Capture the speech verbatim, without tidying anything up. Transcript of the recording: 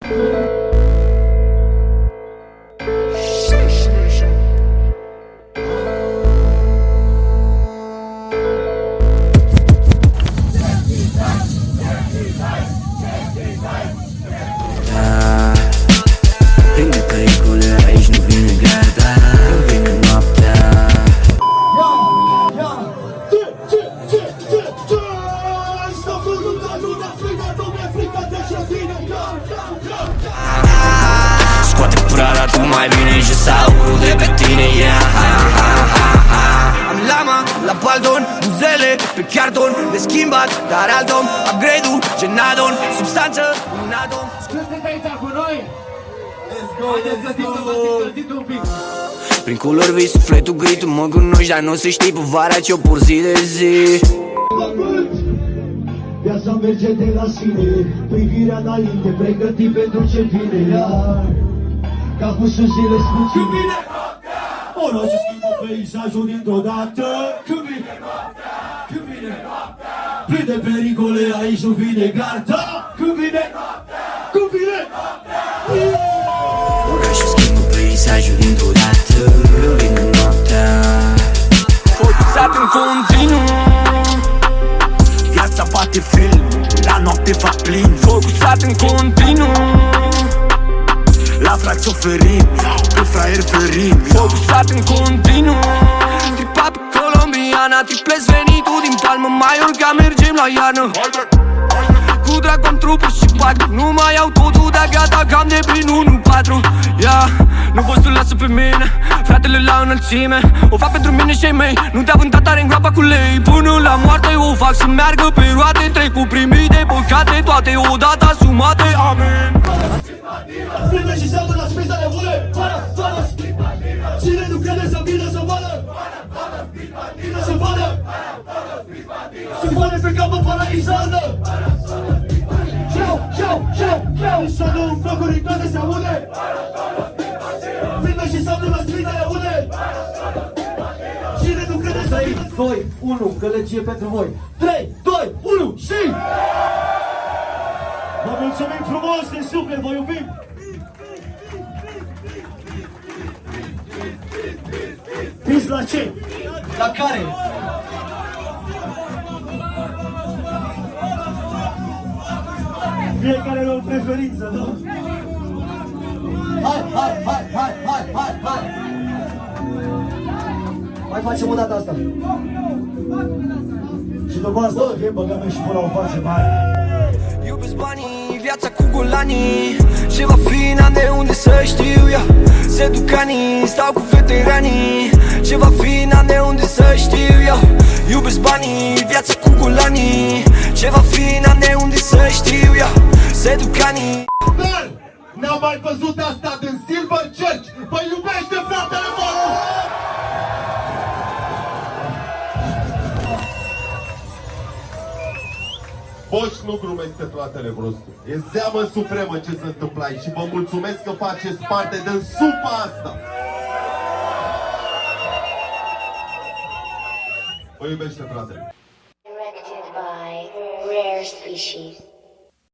Scoate prada, tu mai bine și să aud de pe tine, yeah. Am lama, la baldon, buzele pe carton de schimbat, dar aldom, upgrade-ul, genadon, substanță, un adom. Sunteți aici cu noi? Let's go, let's go. Prin culori vii, sufletul gri, tu mă cunoști, dar nu să știi pe vara ce-o pur zi de zi. Viața merge de la sine, privirea înainte, pregătit pentru ce vine. Iar ca cu susile spuține. Când vine noaptea, orașul schimbă peisajul dintr-o dată. Când vine noaptea, când vine noaptea, plin de pericole, aici nu vine gata. Când vine noaptea, când vine noaptea, orașul schimbă peisajul dintr-o dată. Când vine noaptea, focusat în continuu. Viața bate film, la noapte va plin. Focusat în continuu. La frați oferim, pe fraier ferim. Focusat în continuu. Tripat pe colombiana, triples venitul din palmă. Mallorca, mergem la iarnă. Cu drag am trupul și patru. Nu mai au totul, dar gata cam de prin unu patru. Yeah. Nu poți să lasă pe mine, fratele la înălțime. O fac pentru mine și ai mei, nu te-a vântat tare în groapa cu lei. Până la moarte o fac să meargă pe roate. Trec cu primii de păcate, toate odată asumate, amen. Frână și seamă la spisa de vule. Para, para, cine nu crede să vină să vadă. Vină să vadă. Să vadă pe capă paralizandă. Șau, șau, șau, șau. Să nu în blocuri în toate se aude. Frână și seamă la spisa de vule. Cine nu crede să vină. trei, doi, unu, gălăgie pentru voi. trei, doi, unu și... Vă mulțumim frumos din suflet, vă iubim! Pis la ce? La care? Fiecare are o preferință, nu? Hai, hai, hai, hai, hai, hai, hai! Mai facem o dată asta. Și după asta, e băgăm și până o facem, hai! Iubesc banii, viața cu golanii. Ce va fi, n-am de unde să știu eu. Se duc anii, stau cu veteranii. Ce va fi, n-am de unde să știu eu. Iubesc banii, viața cu golanii. Ce va fi, n-am de unde să știu eu. Se duc anii. Dar n-am mai văzut asta din Silver Church. Vă iubește fratele vostru! Boș nu glumește fratele vostru. E zeamă supremă ce se întâmplă aici și vă mulțumesc că faceți parte din supa asta. Vă iubește fratele. Directed by Rare Species.